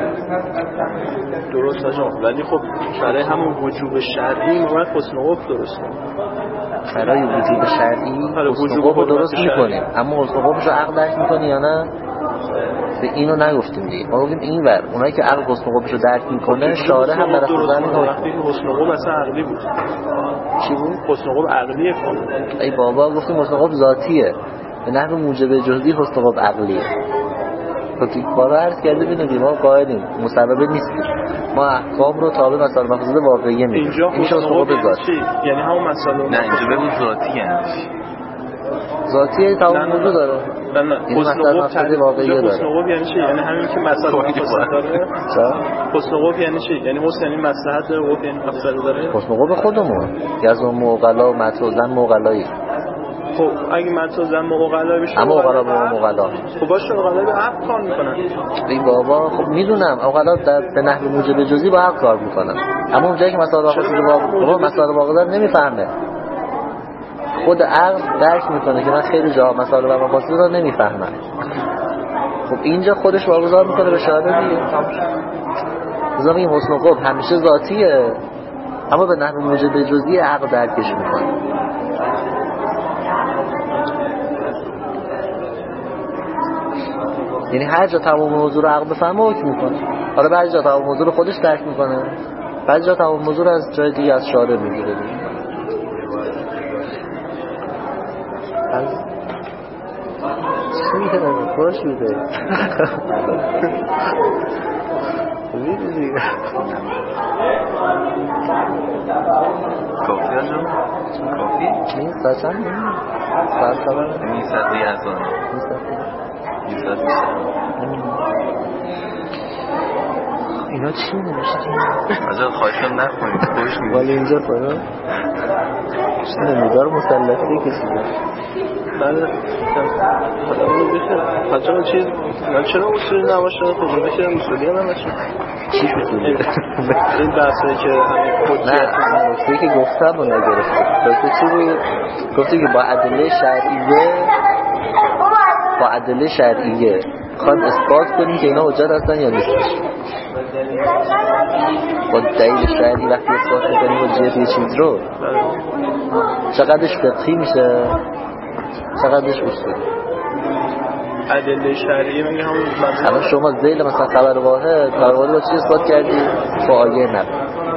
[SPEAKER 3] درست آجام. ولی خب برای همون وجوب شرعی باید حسن و قبح درست کنیم.
[SPEAKER 2] برای وجوب شرعی حسن و قبح درست میکنیم، اما حسن و قبحش رو عقل درک میکنه یا نه؟ به اینو نگفتیم دیگه. ما گفتیم این ور اونایی که عقل حسن و قبحش رو درک میکنه شارع هم در خودن میکنه.
[SPEAKER 3] وقتی حسن و قبح اصلا عقلی بود.
[SPEAKER 2] چی بود؟
[SPEAKER 3] حسن و قبح عقلیه کنه.
[SPEAKER 2] ای بابا گفتیم حسن و قبح ذاتیه، به نحو موجب جزئی حسن و قبح عقلیه. خب بارا عرض کرده بینید ما قائلیم مسبب نیستیم، ما احکام رو تابع مسائل مقصود واقعیه میگیم.
[SPEAKER 3] اینجا حسن و قبح ذاتی یعنی همون مسائل.
[SPEAKER 1] نه اینجا بگو ذاتی یعنی
[SPEAKER 2] ذاتی تمام موضوع داره.
[SPEAKER 3] این حسن و قبح واقعیه داره. حسن و قبح یعنی چی؟ یعنی همین که مسائل مقصود داره. حسن و قبح یعنی چی؟ یعنی حسن یعنی مصلحت داره، قبح یعنی مقصد داره.
[SPEAKER 2] حسن و قبح خودمون یزم موغلا مطلوزن موغلایی.
[SPEAKER 3] خب اگه مطلب زن موغلا بشه
[SPEAKER 2] اما اوغلا با موغلا
[SPEAKER 3] خب باشه اوغلا به عقل کار میکنن.
[SPEAKER 2] ای بابا خب میدونم اوغلا به نحو موجب جزئی با عقل کار میکنن، اما اونجایی که مسائل واقعا نمیفهمه خود عقل درک میکنه که من خیلی جا مسائل و مقاصد رو نمیفهمم. خب اینجا خودش واگذار میکنه به شارع دیگه. مثلا این حسن و قبح همیشه ذاتیه اما به نحو موجب جزئی عقل درکش میکنه. یعنی هر جا تمام موضوع رو عقل بفهمه حکم میکنه. حالا بعضی جا تمام موضوع رو خودش درک میکنه، بعضی جا تمام موضوع رو از جای دیگه از شارع میگیره. چی میگه؟ خوش میده میده دیگه.
[SPEAKER 1] کافی هستم؟ کافی؟
[SPEAKER 2] نیست بچه هم
[SPEAKER 1] نیست از ریاضانه نیست از
[SPEAKER 2] اینا چی نمیشتی؟
[SPEAKER 1] آجا خواهشم نکنید خوش میده
[SPEAKER 2] ولی اینجا فرا چی نمیدار مسلحی کشیده.
[SPEAKER 3] بله خدامونو بخیر. حتی چیز من چرا اصولی نباشه؟ خب بخیر اصولی هم نباشه.
[SPEAKER 2] چی اصولی؟
[SPEAKER 3] این بحثایی که همین خودیت
[SPEAKER 2] نه نکته‌ای که گفتم رو نگرفته. گفته چی بود؟ گفته که با ادله شرعیه خواهیم اثبات کنیم که اینا حجت هستن یا نیستش. با دلیل شرعی وقتی اثبات کنیم حجیت یه چیز رو چقدرش فقهی میشه چقدرش اصولی.
[SPEAKER 3] ادله شرعی مگه همون
[SPEAKER 2] الان شما ذیل مثلا خبر واحد با چی اثبات کردی؟ با آیه نبی.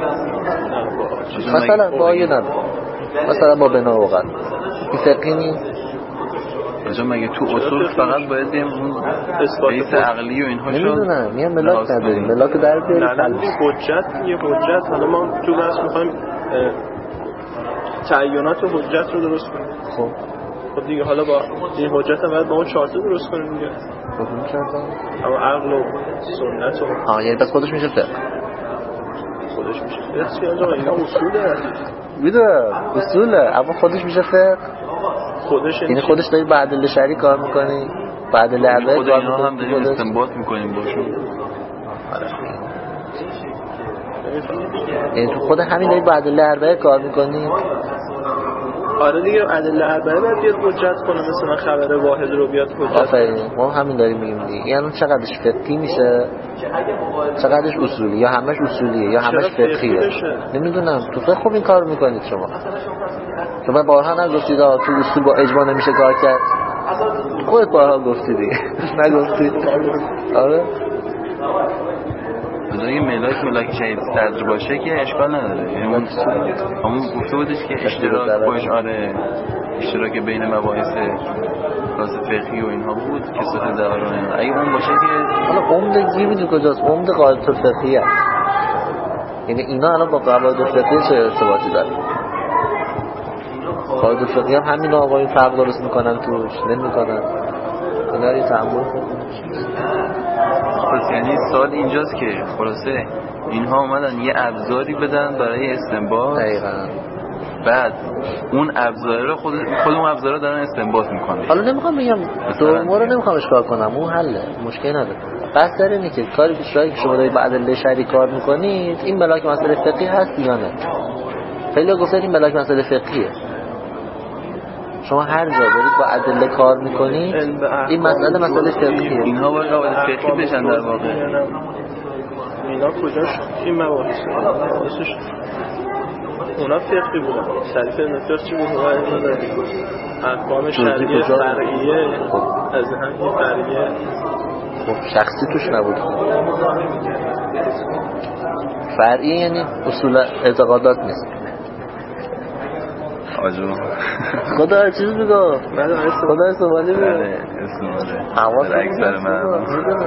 [SPEAKER 2] مثلا با آیه نبی، مثلا با بنا و قد. این فقهی نیست.
[SPEAKER 1] آجا مگه تو اصول فقط باید بیم اون بیس عقلی و اینها شد؟
[SPEAKER 2] نمیدونم میان ملاک نداریم، ملاک در بیاریم.
[SPEAKER 3] نه حجت یه حجت. حالا ما تو بحث میخوایم تعیینات و حجت رو درست کنیم. خب دیگه حالا با این حجت هم باید با اون چارت درست کنیم دیگه.
[SPEAKER 2] کدوم چارت؟
[SPEAKER 3] اما عقل و سنت و
[SPEAKER 2] یعنی پس خودش میشه فقه.
[SPEAKER 3] خودش میشه فقه چی آنجا؟ اینا اصوله.
[SPEAKER 2] میدونم اصوله اما خودش میشه فقه.
[SPEAKER 3] خودش
[SPEAKER 2] یعنی خودش داری با ادله شرعی کار میکنی، با ادله عقلی
[SPEAKER 1] خود اینا هم داریم استنباط میکنیم باشون.
[SPEAKER 2] یعنی تو خود همین داری با ادله اربعه کار میکنی.
[SPEAKER 3] آره دیگه ادله اربعه باید بیاد حجت کنه. مثلا خبر واحد رو بیاد حجت.
[SPEAKER 2] آفرین ما همین داریم میگیم دیگه. یعنی چقدرش فقهی میشه چقدرش اصولی، یا همش اصولیه یا همش فقهیه. نمیدونم تو فقه خوب این کار میکنید شما بارها نگفتید تو اصول با اجماع نمیشه کار کرد. خودت بارها گفتی دیگه نگفتید؟ آره
[SPEAKER 1] بذاری ملاک شهید صدر باشه که اشکال نداره. یعنی همون گفته بودش که اشتراک باش. آره اشتراک بین مباحث راز فقهی و اینها بود که صحت دارانه. اگه اون باشه که
[SPEAKER 2] حالا عمدگی میدونی کجاست؟ عمد قاعدت فقهی هست. یعنی اینا الان با قواعد فقهی چه ارتباطی داره؟ قواعد فقهی هم همین آقایون فرق درست میکنن توش نمیکنن. اینا رو تعامل
[SPEAKER 1] یعنی سوال اینجاست که خلاصه اینها اومدن یه ابزاری بدن برای استنباط.
[SPEAKER 2] دقیقاً.
[SPEAKER 1] بعد اون ابزار رو خود اون ابزارا دارن استنباط میکنن.
[SPEAKER 2] حالا نمیخوام بگم دوم رو نمیخوام اشکال کنم، اون حله مشکل نداره. بس در اینه که کاری که شما دارید با ادله شرعی کار میکنید این ملاک مسئله فقهی هست یا نه. خیلی گفتن این ملاک مسئله فقهیه. شما هر جا دارید با ادله کار میکنید این مسئله فقهیه.
[SPEAKER 1] اینها باید قواعد فقهی بشن در واقع.
[SPEAKER 3] اینا کجاش این مباحثش اونا فقهی بودن. شریف نفر چی بود؟ احکام شرعیه فرعیه از همین فرعیه
[SPEAKER 2] شخصی توش نبود. فرعیه یعنی اصول اعتقادات نیست.
[SPEAKER 1] آجو
[SPEAKER 2] خدا چیز بگو. خدا استعمالی بگو.
[SPEAKER 1] بله استعماله اکثر من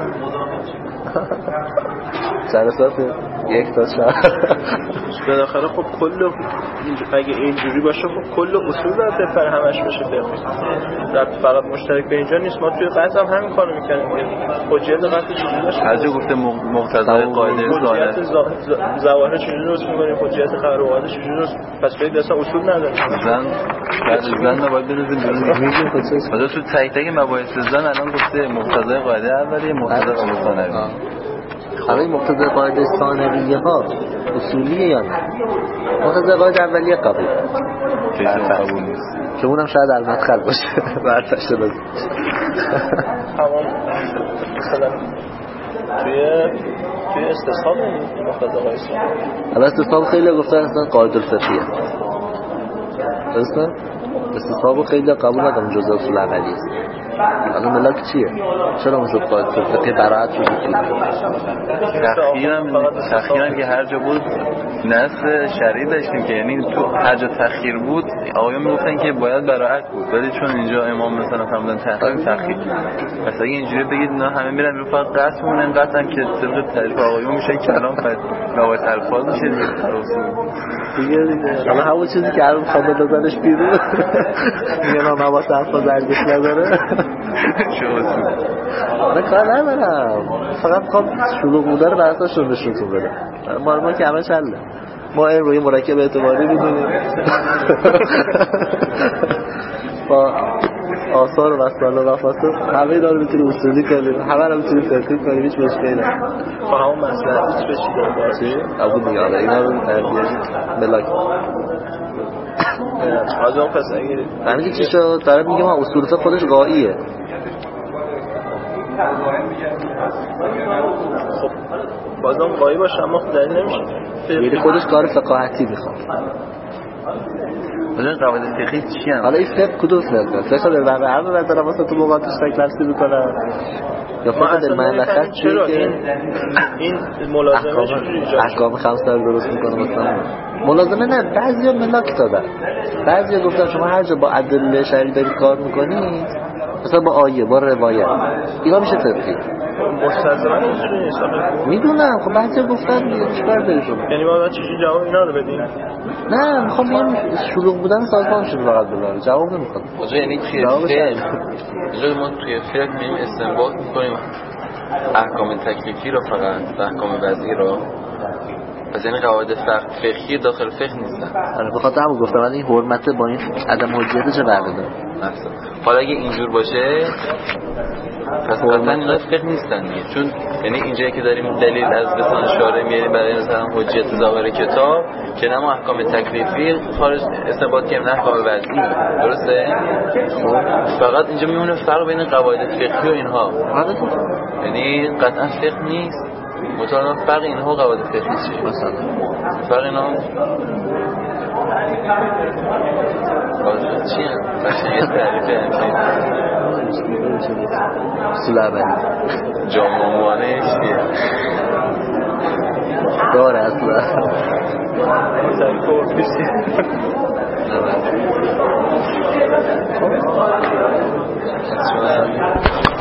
[SPEAKER 2] چند ساعته یک تا شب
[SPEAKER 3] بالاخره خب کل اگه اینجوری باشه خب کل اصول باید بفر همش بشه فقط فقط مشترک به اینجا نیست. ما توی قطع هم همین کارو میکنیم. حجیت قطع چجوری باشه؟
[SPEAKER 1] هر جا گفته مقتضای قاعده
[SPEAKER 3] حجیت ظواهر چجوری درست میکنیم؟ حجیت خبر واحد چجوری درست؟ پس باید اصلا اصول نداریم.
[SPEAKER 1] زن باید بنوزیم بیرون. حالا تو تک مباحث زن الان گفته مقتضای قاعده اولیه مقتضای قاعده ثانویه.
[SPEAKER 2] همه مقتضای قاعده ثانویه ها اصولیه یا نه؟ مقتضای قاعده اولیه قبول
[SPEAKER 1] نیست
[SPEAKER 2] که اونم شاید المدخل باشه برتشته بزن.
[SPEAKER 3] تمام مثلا توی استصحاب مقتضاهای اسلام.
[SPEAKER 2] الان استصحاب خیلی گفتن اصلا قاعده الفقهیه. درسته؟ استصحاب خیلی قبول ندارم جزء اصول عملی است. الان ملاک چیه؟ چرا اون شد قاعده الفقهیه براعت شد؟
[SPEAKER 1] تأخیرم که هر جا بود نص شرعی داشتیم که یعنی تو هر جا تأخیر بود آقایون میگفتن که باید براعت بود، ولی چون اینجا امام مثلا فرمودن تأخیر مثلا اگه اینجوری بگید نه همه میرن رو فقط قطع مونن قطعا که طبق تعریف آقایون میشه کلام نوایت الفاظ میشه
[SPEAKER 2] دیگه حالا همون چیزی که هر میخواد بزنش بیرون میگه نه نوایت الفاظ ارزش نداره. من کار ندارم، فقط میخوام شلوغ بوده رو براتون نشونتون بدم. ما که همه چله ما این روی مرکب اعتباری میدونیم با آثار و وصال و وفاصل همه داره میتونیم اصولی کنیم، همه رو میتونیم ترکیب کنیم، هیچ مشکلی نه.
[SPEAKER 3] با همون مسئله هیچ بشیدن
[SPEAKER 2] چی؟ ابو نیاده اینا رو تربیه ملاک
[SPEAKER 3] آزم پس اگه
[SPEAKER 2] همین چی شد داره میگه ما اصولت خودش غاییه.
[SPEAKER 3] خب بازم غایی باشه اما دلیل نمیشه
[SPEAKER 2] یعنی خودش کار فقاهتی میخواد.
[SPEAKER 1] مثلا قواعد فقهی چی هم؟
[SPEAKER 2] حالا این فقه کدوم فقه؟ فقه در واقع هر نظر واسه تو موقعش تکلفی میکنه یا فقه در مملکت
[SPEAKER 3] چرا این ملازمه چجوری ایجاد
[SPEAKER 2] احکام خمس درست میکنه مثلا؟ ملازمه نه، بعضیا ملاک دادن، بعضیا گفتن شما هر جا با ادله شرعی دارید کار میکنید مثلا با آیه با روایت اینا میشه فقهی.
[SPEAKER 3] مستلزما اینجوری نیست
[SPEAKER 2] میدونم. خب بعضیا گفتن دیگه چیکار داری شما؟
[SPEAKER 3] یعنی ما چجوری جواب اینا رو بدیم؟
[SPEAKER 2] نه میخوام بگم شلوغ بودن سازمان شده فقط بذاره جواب نمیخواد.
[SPEAKER 1] کجا یعنی توی فقه ما توی فقه می‌ایم استنباط می‌کنیم احکام تکلیفی رو فقط و احکام وضعی رو، پس این قواعد فقهی داخل فقه نیستن.
[SPEAKER 2] آره بخاطر همون گفتم من این حرمت با این عدم حجیت چه فرقی داره؟
[SPEAKER 1] حالا اگه اینجور باشه پس قطعا اینا فقه نیستن دیگه، چون یعنی اینجایی که داریم دلیل از لسان شارع میاریم برای مثلا حجیت ظاهر کتاب که نه ما احکام تکلیفی خارج استنباط کنیم نه احکام وضعی، درسته؟ فقط اینجا میمونه فرق بین قواعد فقهی و اینها، یعنی قطعا فقه نیست. مطالعه فرق اینها و قواعد فقهی چیه؟ مثلا فرق اینها قواعد چیه؟ مثلا یه تعریفه همچین
[SPEAKER 2] اصول عملی
[SPEAKER 1] جامعه چیه؟
[SPEAKER 2] داره اصلا
[SPEAKER 3] تعریف عرفی چیه؟